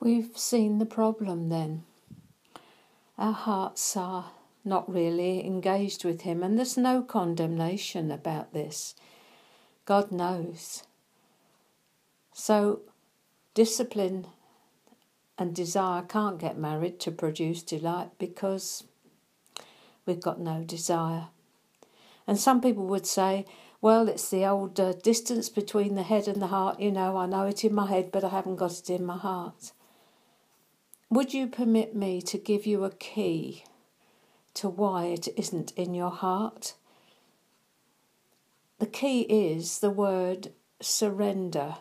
We've seen the problem then. Our hearts are not really engaged with him, and there's no condemnation about this. God knows. So discipline and desire can't get married to produce delight because we've got no desire. And some people would say, well, it's the old distance between the head and the heart. I know it in my head, but I haven't got it in my heart. Would you permit me to give you a key to why it isn't in your heart? The key is the word surrender.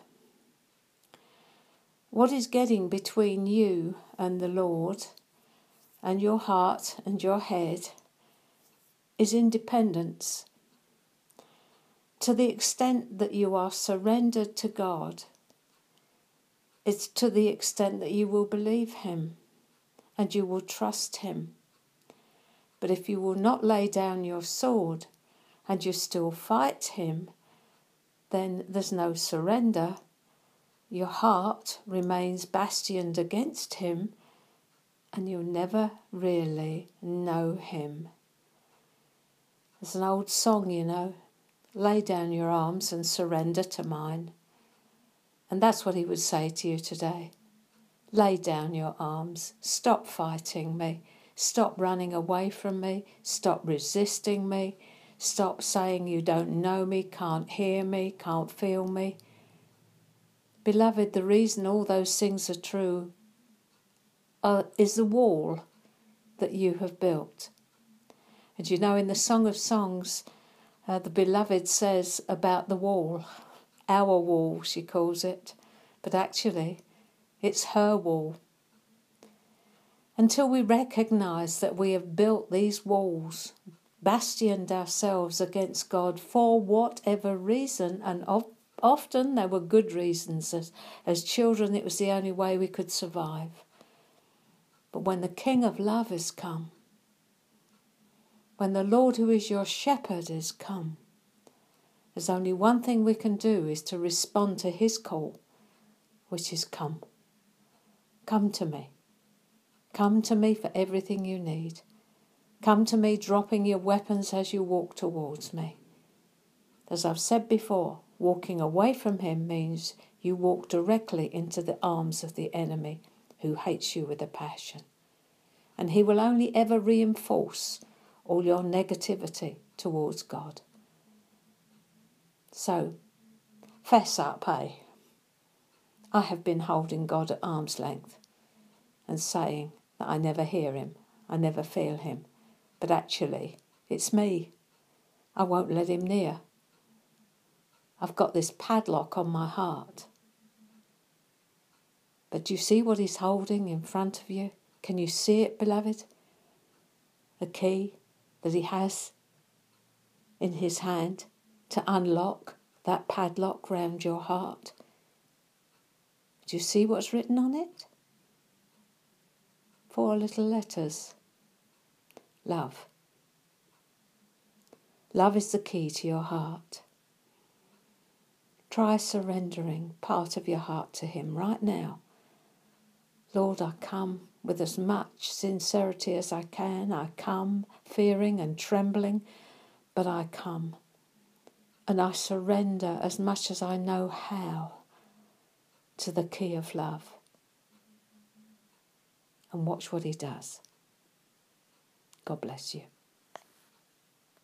What is getting between you and the Lord and your heart and your head is independence. To the extent that you are surrendered to God, it's to the extent that you will believe him and you will trust him. But if you will not lay down your sword and you still fight him, then there's no surrender. Your heart remains bastioned against him and you'll never really know him. There's an old song, lay down your arms and surrender to mine. And that's what he would say to you today. Lay down your arms. Stop fighting me. Stop running away from me. Stop resisting me. Stop saying you don't know me, can't hear me, can't feel me. Beloved, the reason all those things are true is the wall that you have built. And in the Song of Songs, the beloved says about the wall, our wall, she calls it, but actually it's her wall. Until we recognise that we have built these walls, bastioned ourselves against God for whatever reason, and often there were good reasons. As children, it was the only way we could survive. But when the King of Love has come, when the Lord who is your shepherd has come, there's only one thing we can do is to respond to his call, which is come. Come to me. Come to me for everything you need. Come to me dropping your weapons as you walk towards me. As I've said before, walking away from him means you walk directly into the arms of the enemy who hates you with a passion. And he will only ever reinforce all your negativity towards God. So, fess up, I have been holding God at arm's length and saying that I never hear him, I never feel him, but actually it's me. I won't let him near. I've got this padlock on my heart. But do you see what he's holding in front of you? Can you see it, beloved? The key that he has in his hand to unlock that padlock round your heart. Do you see what's written on it? 4 little letters. Love. Love is the key to your heart. Try surrendering part of your heart to him right now. Lord, I come with as much sincerity as I can. I come fearing and trembling, but I come. And I surrender as much as I know how to the key of love. And watch what he does. God bless you.